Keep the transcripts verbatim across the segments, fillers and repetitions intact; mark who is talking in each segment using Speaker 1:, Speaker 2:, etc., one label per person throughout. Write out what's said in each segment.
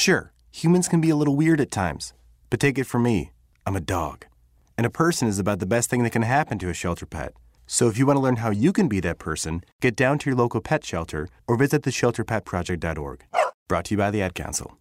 Speaker 1: Sure, humans can be a little weird at times, but take it from me, I'm a dog. And a person is about the best thing that can happen to a shelter pet. So if you want to learn how you can be that person, get down to your local pet shelter or visit the shelter pet project dot org. Brought to you by the Ad Council.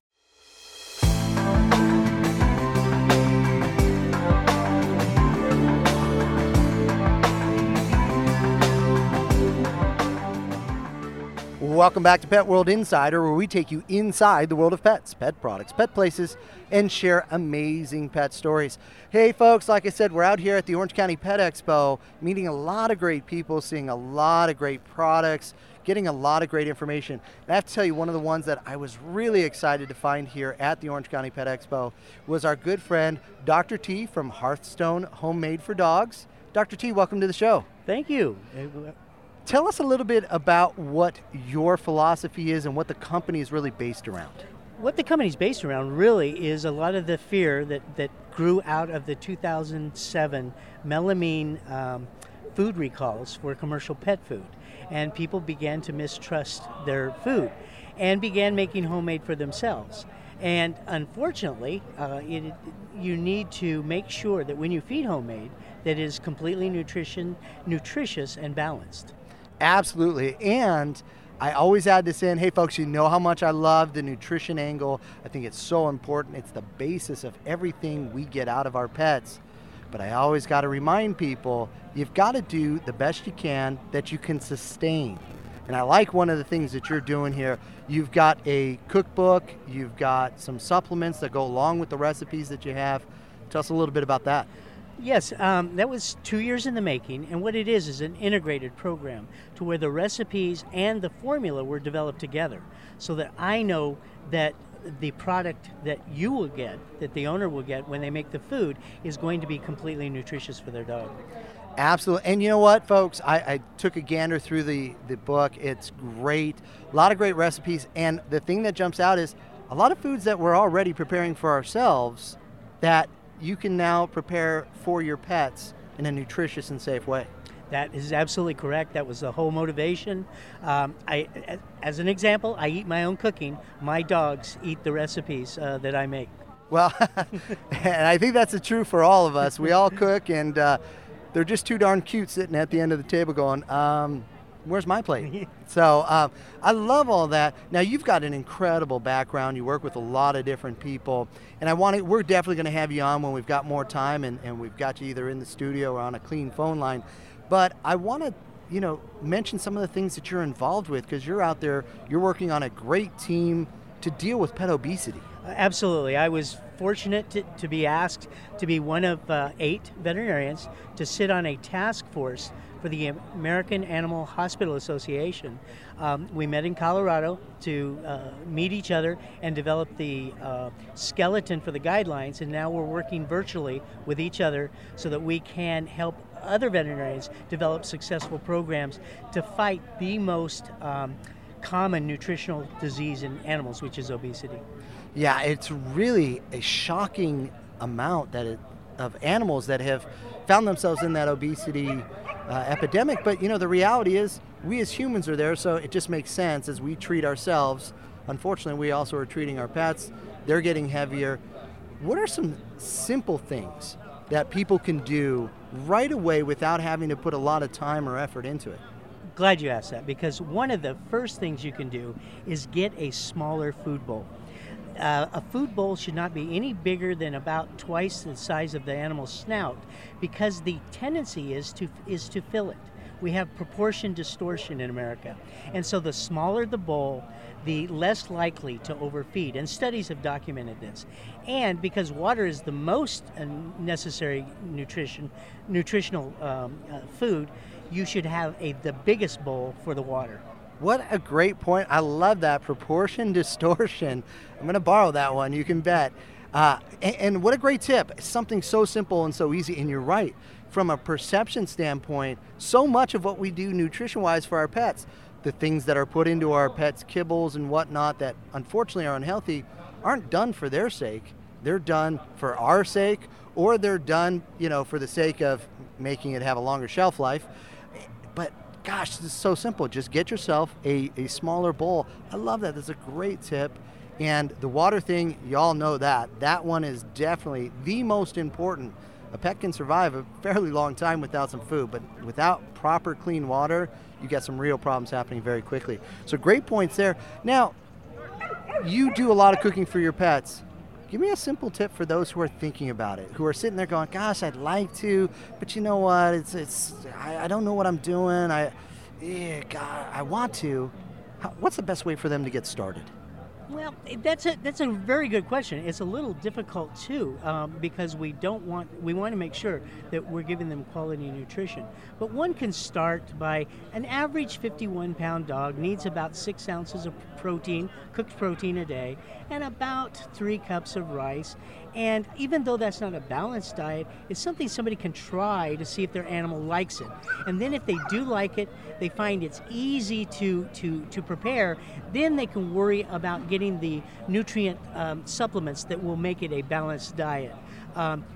Speaker 2: Welcome back to Pet World Insider, where we take you inside the world of pets, pet products, pet places, and share amazing pet stories. Hey folks, like I said, we're out here at the Orange County Pet Expo, meeting a lot of great people, seeing a lot of great products, getting a lot of great information. And I have to tell you, one of the ones that I was really excited to find here at the Orange County Pet Expo was our good friend, Doctor T from Hearthstone Homemade for Dogs. Doctor T, welcome to the show.
Speaker 3: Thank you.
Speaker 2: Tell us a little bit about what your philosophy is and what the company is really based around.
Speaker 3: What the company's based around really is a lot of the fear that, that grew out of the two thousand seven melamine um, food recalls for commercial pet food. And people began to mistrust their food and began making homemade for themselves. And unfortunately, uh, it, you need to make sure that when you feed homemade, that it is completely nutrition, nutritious and balanced.
Speaker 2: Absolutely. And I always add this in. Hey, folks, you know how much I love the nutrition angle. I think it's so important. It's the basis of everything we get out of our pets. But I always got to remind people, you've got to do the best you can that you can sustain. And I like one of the things that you're doing here. You've got a cookbook. You've got some supplements that go along with the recipes that you have. Tell us a little bit about that.
Speaker 3: Yes, um, that was two years in the making, and what it is is an integrated program to where the recipes and the formula were developed together so that I know that the product that you will get, that the owner will get when they make the food, is going to be completely nutritious for their dog.
Speaker 2: Absolutely. And you know what, folks? I, I took a gander through the, the book. It's great. A lot of great recipes. And the thing that jumps out is a lot of foods that we're already preparing for ourselves that you can now prepare for your pets in a nutritious and safe way.
Speaker 3: That is absolutely correct. That was the whole motivation. Um, I, as an example, I eat my own cooking. My dogs eat the recipes uh, that I make.
Speaker 2: Well, and I think that's the truth for all of us. We all cook, and uh, they're just too darn cute sitting at the end of the table going, um, where's my plate? So um, I love all that. Now, you've got an incredible background. You work with a lot of different people. And I want to, we're definitely going to have you on when we've got more time and, and we've got you either in the studio or on a clean phone line. But I want to, you know, mention some of the things that you're involved with, because you're out there, you're working on a great team to deal with pet obesity.
Speaker 3: Absolutely. I was fortunate to, to be asked to be one of uh, eight veterinarians to sit on a task force for the American Animal Hospital Association. Um, we met in Colorado to uh, meet each other and develop the uh, skeleton for the guidelines, and now we're working virtually with each other so that we can help other veterinarians develop successful programs to fight the most um, common nutritional disease in animals, which is obesity.
Speaker 2: Yeah, it's really a shocking amount that it, of animals that have found themselves in that obesity uh, epidemic. But, you know, the reality is we as humans are there, so it just makes sense as we treat ourselves. Unfortunately, we also are treating our pets. They're getting heavier. What are some simple things that people can do right away without having to put a lot of time or effort into it?
Speaker 3: Glad you asked that, because one of the first things you can do is get a smaller food bowl. Uh, a food bowl should not be any bigger than about twice the size of the animal's snout, because the tendency is to is to fill it. We have proportion distortion in America, and so the smaller the bowl, the less likely to overfeed, and studies have documented this. And because water is the most uh, necessary nutrition, nutritional um, uh, food, you should have a the biggest bowl for the water.
Speaker 2: What a great point. I love that. Proportion distortion. I'm going to borrow that one, you can bet. Uh, and, and what a great tip. It's something so simple and so easy. And you're right. From a perception standpoint, so much of what we do nutrition-wise for our pets, the things that are put into our pets' kibbles and whatnot that unfortunately are unhealthy, aren't done for their sake. They're done for our sake, or they're done, you know, for the sake of making it have a longer shelf life. But gosh, this is so simple. Just get yourself a, a smaller bowl. I love that. That's a great tip. And the water thing, y'all know that. That one is definitely the most important. A pet can survive a fairly long time without some food, but without proper clean water, you get some real problems happening very quickly. So great points there. Now, you do a lot of cooking for your pets. Give me a simple tip for those who are thinking about it, who are sitting there going, gosh, I'd like to, but you know what, it's it's I, I don't know what I'm doing. I, yeah, God, I want to. How, what's the best way for them to get started?
Speaker 3: Well, that's a that's a very good question. It's a little difficult too, um, because we don't want we want to make sure that we're giving them quality nutrition. But one can start by an average fifty-one pound dog needs about six ounces of protein, cooked protein a day, and about three cups of rice. And even though that's not a balanced diet, it's something somebody can try to see if their animal likes it. And then if they do like it, they find it's easy to to to prepare, then they can worry about getting the nutrient um, supplements that will make it a balanced diet. Um,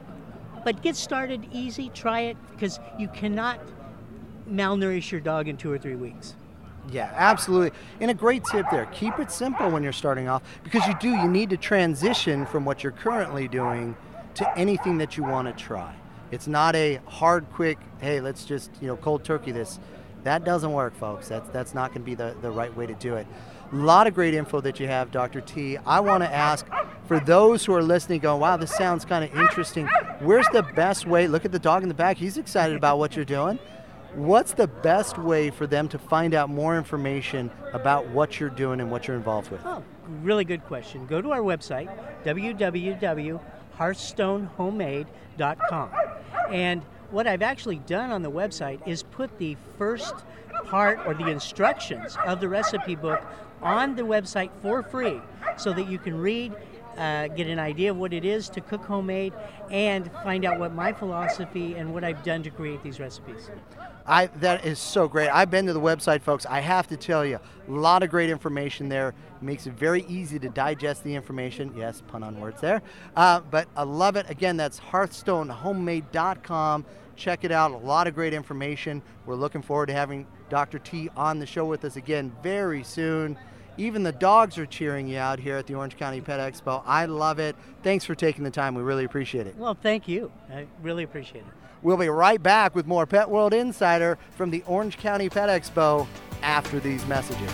Speaker 3: but get started easy, try it, because you cannot malnourish your dog in two or three weeks.
Speaker 2: Yeah, absolutely. And a great tip there, keep it simple when you're starting off, because you do, you need to transition from what you're currently doing to anything that you want to try. It's not a hard, quick, hey, let's just, you know, cold turkey this. That doesn't work, folks. That's, that's not going to be the, the right way to do it. A lot of great info that you have, Doctor T. I want to ask, for those who are listening going, wow, this sounds kind of interesting, where's the best way? Look at the dog in the back. He's excited about what you're doing. What's the best way for them to find out more information about what you're doing and what you're involved with?
Speaker 3: Oh, really good question. Go to our website, w w w dot hearthstone homemade dot com. And what I've actually done on the website is put the first part or the instructions of the recipe book on the website for free so that you can read, Uh, get an idea of what it is to cook homemade, and find out what my philosophy and what I've done to create these recipes.
Speaker 2: I, that is so great. I've been to the website, folks. I have to tell you, a lot of great information there. Makes it very easy to digest the information. Yes, pun on words there. Uh, but I love it. Again, that's hearthstone homemade dot com. Check it out. A lot of great information. We're looking forward to having Doctor T on the show with us again very soon. Even the dogs are cheering you out here at the Orange County Pet Expo. I love it. Thanks for taking the time. We really appreciate it.
Speaker 3: Well, thank you. I really appreciate it.
Speaker 2: We'll be right back with more Pet World Insider from the Orange County Pet Expo after these messages.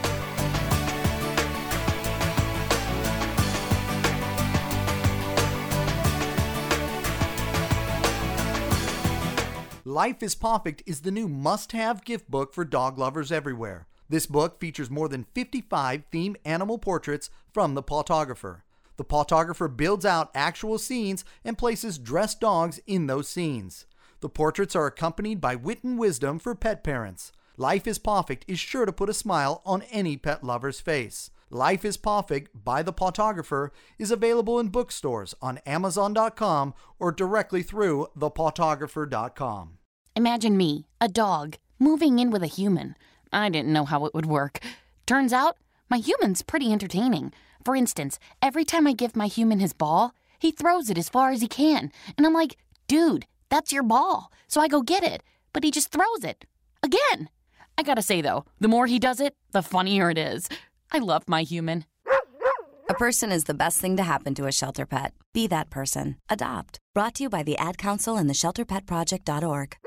Speaker 2: Life is Pawfect is the new must-have gift book for dog lovers everywhere. This book features more than fifty-five themed animal portraits from the Pawtographer. The Pawtographer builds out actual scenes and places dressed dogs in those scenes. The portraits are accompanied by wit and wisdom for pet parents. Life is Pawfect is sure to put a smile on any pet lover's face. Life is Pawfect by the Pawtographer is available in bookstores on amazon dot com or directly through the pawtographer dot com.
Speaker 4: Imagine me, a dog, moving in with a human. I didn't know how it would work. Turns out, my human's pretty entertaining. For instance, every time I give my human his ball, he throws it as far as he can. And I'm like, dude, that's your ball. So I go get it. But he just throws it. Again. I gotta say, though, the more he does it, the funnier it is. I love my human.
Speaker 5: A person is the best thing to happen to a shelter pet. Be that person. Adopt. Brought to you by the Ad Council and the shelter pet project dot org.